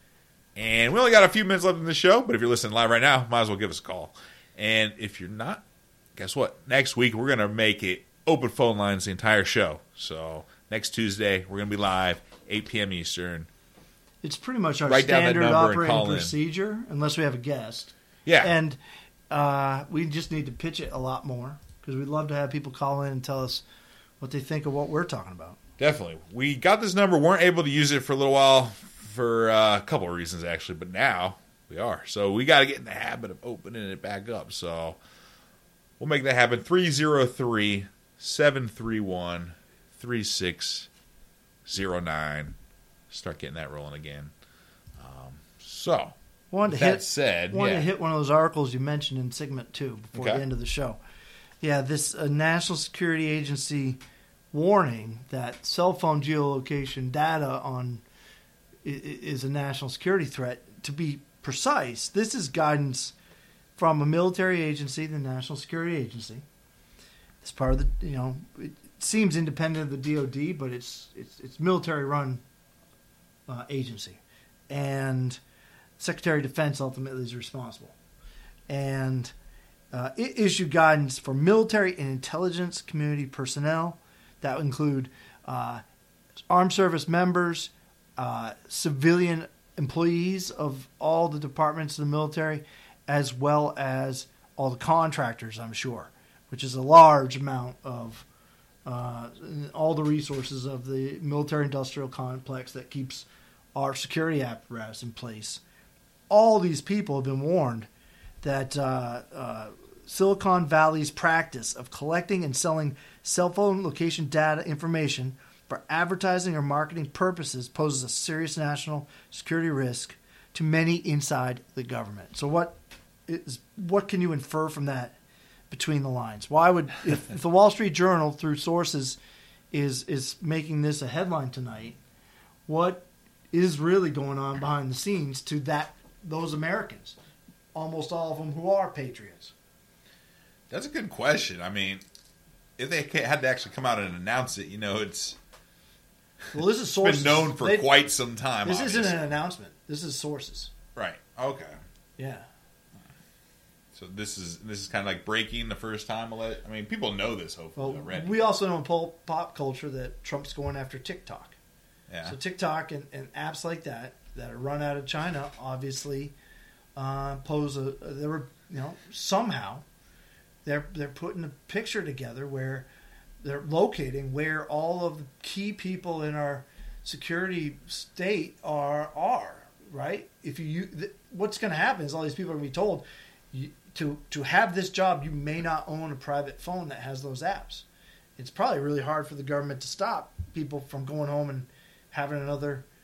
And we only got a few minutes left in the show, but if you're listening live right now, might as well give us a call. And if you're not, guess what? Next week, we're going to make it open phone lines the entire show. So next Tuesday, we're going to be live, eight p.m. Eastern. It's pretty much our Write standard operating in. procedure, unless we have a guest. Yeah. And uh, we just need to pitch it a lot more, because we'd love to have people call in and tell us what they think of what we're talking about. Definitely. We got this number, weren't able to use it for a little while for uh, a couple of reasons, actually, but now we are. So we got to get in the habit of opening it back up. So we'll make that happen. three oh three, seven three one, three six oh nine. Start getting that rolling again. Um, so, wanted with to that hit, said, wanted yeah. to hit one of those articles you mentioned in segment two before Okay. the end of the show. Yeah, this uh, National Security Agency warning that cell phone geolocation data on is a national security threat. To be precise, this is guidance from a military agency, the National Security Agency. It's part of the, you know, it seems independent of the D O D, but it's it's it's military run uh, agency, and Secretary of Defense ultimately is responsible, and uh, it issued guidance for military and intelligence community personnel that would include uh, armed service members, uh, civilian employees of all the departments of the military, as well as all the contractors, I'm sure, which is a large amount of uh, all the resources of the military-industrial complex that keeps our security apparatus in place. All these people have been warned that uh, uh, Silicon Valley's practice of collecting and selling cell phone location data information for advertising or marketing purposes poses a serious national security risk to many inside the government. So what is what can you infer from that between the lines? Why would if, if the Wall Street Journal through sources is is making this a headline tonight, what is really going on behind the scenes to that those Americans, almost all of them who are patriots? That's a good question. I mean, if they had to actually come out and announce it, you know, it's well, this is it's sources. been known for They, quite some time. This obviously. isn't an announcement. This is sources. Right. Okay. Yeah. So this is this is kind of like breaking the first time. I mean, people know this hopefully Well, already. we also know in pol- pop culture that Trump's going after TikTok. Yeah. So TikTok and, and apps like that that are run out of China obviously uh, pose a. They were you know somehow they're they're putting a picture together where they're locating where all of the key people in our security state are are right. If you, you th- what's going to happen is all these people are going to be told. You, to to have this job, you may not own a private phone that has those apps. It's probably really hard for the government to stop people from going home and having another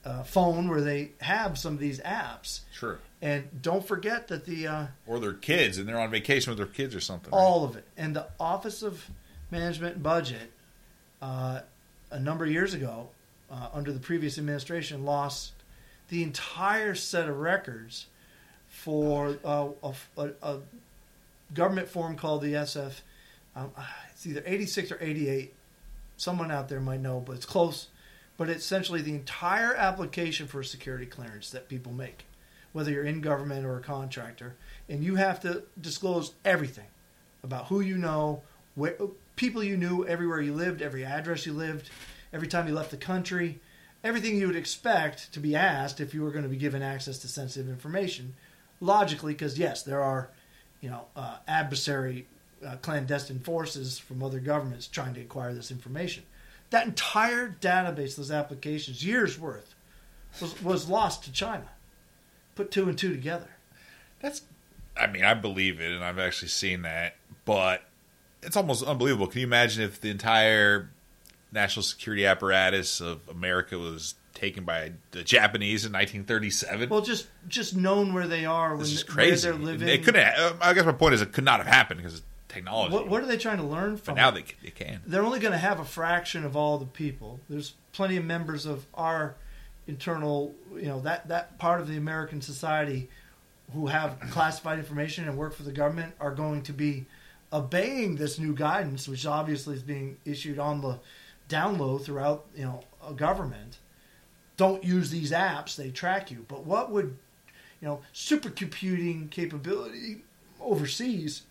uh, phone where they have some of these apps. Sure. And don't forget that the uh, or their kids, and they're on vacation with their kids or something. All right? of it. And the Office of Management and Budget, uh, a number of years ago, uh, under the previous administration, lost the entire set of records for uh, a, a, a government form called the S F. Um, it's either eighty-six or eighty-eight. Someone out there might know, but it's close. But it's essentially the entire application for a security clearance that people make, whether you're in government or a contractor, and you have to disclose everything about who you know, where, people you knew, everywhere you lived, every address you lived, every time you left the country, everything you would expect to be asked if you were going to be given access to sensitive information. Logically, because yes, there are, you know, uh, adversary uh, clandestine forces from other governments trying to acquire this information. That entire database, those applications, years worth, was, was lost to China. Put two and two together. That's, I mean, I believe it, and I've actually seen that, but it's almost unbelievable. Can you imagine if the entire national security apparatus of America was taken by the Japanese in nineteen thirty-seven? Well, just just known where they are, when this is where crazy. they're living. It couldn't. I guess my point is, it could not have happened because of technology. What, what are they trying to learn from? But now it? they, they can. They're only going to have a fraction of all the people. There's plenty of members of our internal, you know, that, that part of the American society who have classified information and work for the government are going to be obeying this new guidance, which obviously is being issued on the down low throughout, you know, a government. Don't use these apps; they track you. But what would, you know, supercomputing capability overseas?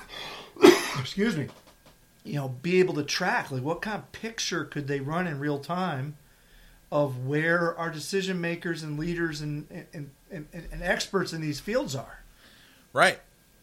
excuse me. You know, be able to track, like, what kind of picture could they run in real time of where our decision makers and leaders and and, and, and experts in these fields are? Right.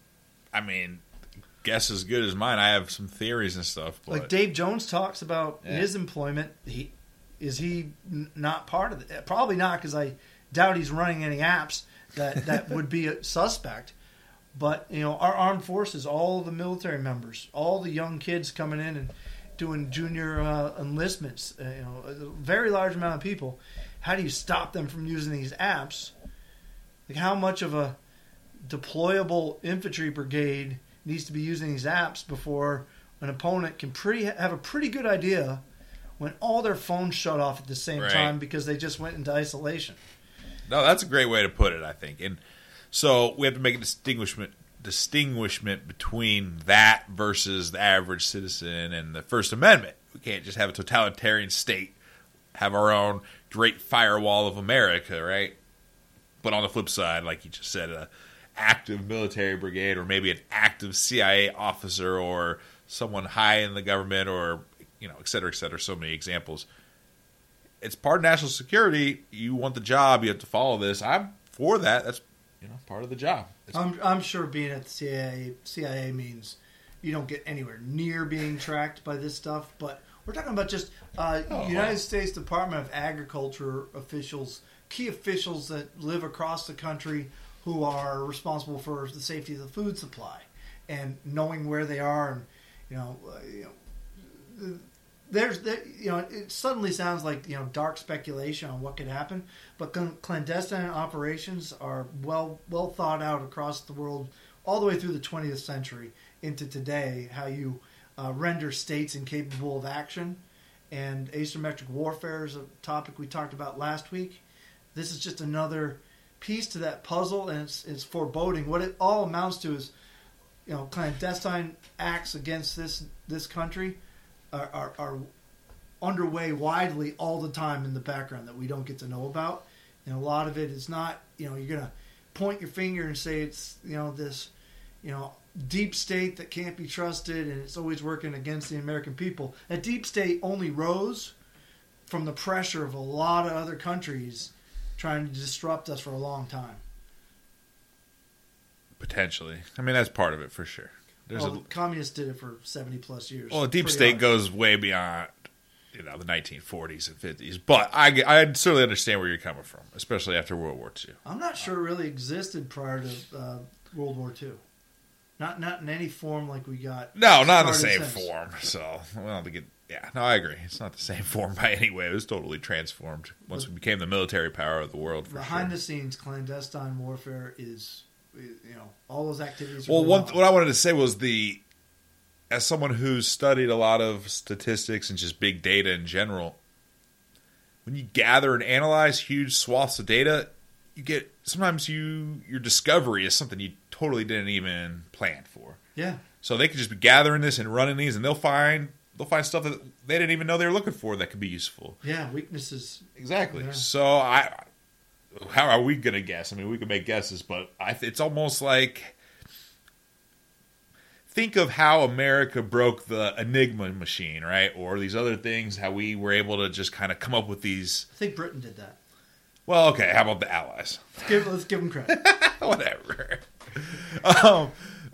I mean, guess as good as mine. I have some theories and stuff. But like Dave Jones talks about yeah. his employment. He is he n- not part of it? Probably not, because I doubt he's running any apps that, that would be a suspect. But, you know, our armed forces, all the military members, all the young kids coming in and doing junior uh, enlistments, uh, you know, a very large amount of people. How do you stop them from using these apps? Like, how much of a deployable infantry brigade needs to be using these apps before an opponent can pretty have a pretty good idea when all their phones shut off at the same right. time because they just went into isolation? No, that's a great way to put it, I think. And so we have to make a distinguishment distinguishment between that versus the average citizen and the First Amendment. We can't just have a totalitarian state, have our own great firewall of America, right? But on the flip side, like you just said, an active military brigade or maybe an active C I A officer or someone high in the government or, you know, et cetera, et cetera, so many examples. It's part of national security. You want the job, you have to follow this. I'm for that. That's, you know, part of the job. It's I'm, I'm sure being at the C I A, C I A means you don't get anywhere near being tracked by this stuff. But we're talking about just uh, oh, United wow. States Department of Agriculture officials, key officials that live across the country who are responsible for the safety of the food supply and knowing where they are. And, you know, uh, you know there's, there, you know, it suddenly sounds like, you know, dark speculation on what could happen, but clandestine operations are well, well thought out across the world, all the way through the twentieth century into today. How you uh, render states incapable of action, and asymmetric warfare is a topic we talked about last week. This is just another piece to that puzzle, and it's, it's foreboding. What it all amounts to is, you know, clandestine acts against this this country Are, are, are underway widely all the time in the background that we don't get to know about. And a lot of it is not, you know, you're going to point your finger and say it's, you know, this, you know, deep state that can't be trusted and it's always working against the American people. A deep state only rose from the pressure of a lot of other countries trying to disrupt us for a long time. potentially. I mean, that's part of it for sure. There's well, a, the communists did it for seventy plus years. Well, the deep Pretty state hard. goes way beyond, you know, the nineteen forties and fifties. But I, I certainly understand where you're coming from, especially after World War Two. I'm not sure it really existed prior to uh, World War Two. Not not in any form like we got. No, not in the same since. form. So, well, to get yeah, no, I agree. It's not the same form by any way. It was totally transformed once But we became the military power of the world. For behind sure. the scenes, clandestine warfare is, you know, all those activities. Are Well, going one on. what I wanted to say was the, as someone who's studied a lot of statistics and just big data in general, when you gather and analyze huge swaths of data, you get sometimes you your discovery is something you totally didn't even plan for. Yeah. So they could just be gathering this and running these, and they'll find they'll find stuff that they didn't even know they were looking for that could be useful. Yeah, weaknesses. Exactly. Yeah. So I, how are we gonna guess? I mean, we can make guesses, but I, it's almost like think of how America broke the Enigma machine, right? Or these other things, how we were able to just kind of come up with these. I think Britain did that. Well, okay. How about the Allies? Let's give, let's give them credit. Whatever. Um,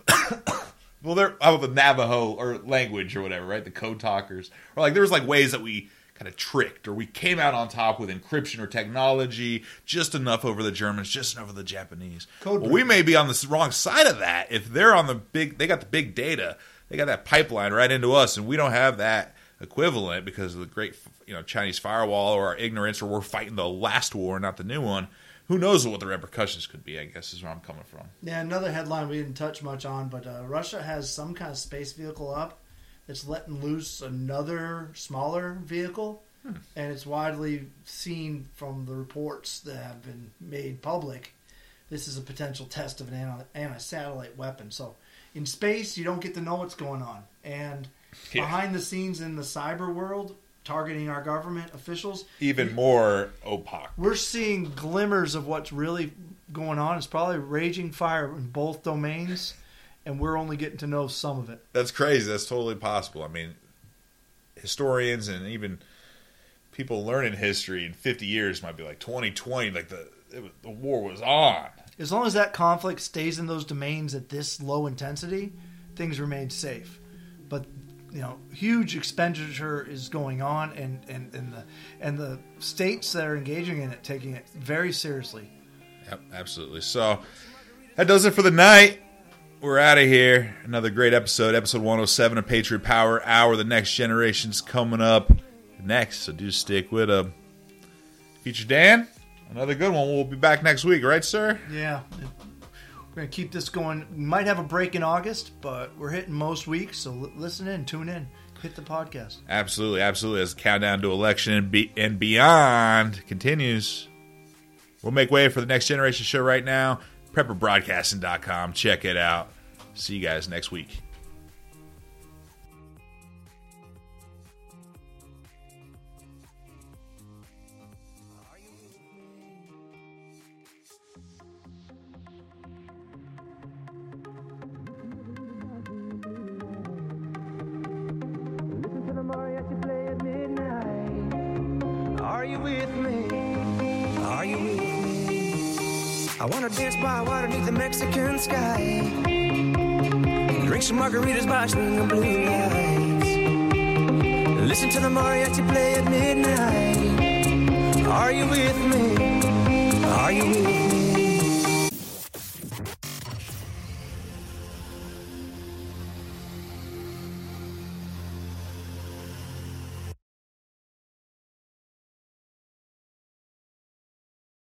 well, they're how about the Navajo or language or whatever, right? The code talkers, or like there was like ways that we kind of tricked, or we came out on top with encryption or technology, just enough over the Germans, just enough over the Japanese. Code well, we may be on the wrong side of that if they're on the big. They got the big data. They got that pipeline right into us, and we don't have that equivalent because of the great, you know, Chinese firewall or our ignorance, or we're fighting the last war, not the new one. Who knows what the repercussions could be, I guess, is where I'm coming from. Yeah, another headline we didn't touch much on, but uh, Russia has some kind of space vehicle up that's letting loose another smaller vehicle, hmm. and it's widely seen from the reports that have been made public. This is a potential test of an anti-satellite weapon. So in space, you don't get to know what's going on. And yeah. behind the scenes in the cyber world, targeting our government officials. Even more opaque. We're seeing glimmers of what's really going on. It's probably raging fire in both domains, and we're only getting to know some of it. That's crazy. That's totally possible. I mean, historians and even people learning history in fifty years might be like twenty twenty, like the it was, the war was on. As long as that conflict stays in those domains at this low intensity, things remain safe. But you know, huge expenditure is going on, and, and, and the and the states that are engaging in it taking it very seriously. Yep, absolutely. So that does it for the night. We're out of here. Another great episode, episode one oh seven of Patriot Power Hour. The next generation's coming up next, so do stick with them. Future Dan, another good one. We'll be back next week, right, sir? Yeah. We're going to keep this going. We might have a break in August, but we're hitting most weeks, so l- listen in, tune in, hit the podcast. Absolutely, absolutely. As the countdown to election and, be- and beyond continues, we'll make way for the Next Generation show right now. prepper broadcasting dot com. Check it out. See you guys next week. Are you with me? Are you with me? I wanna dance by water beneath the Mexican sky. Drink some margaritas by swinging blue lights. Listen to the mariachi play at midnight. Are you with me?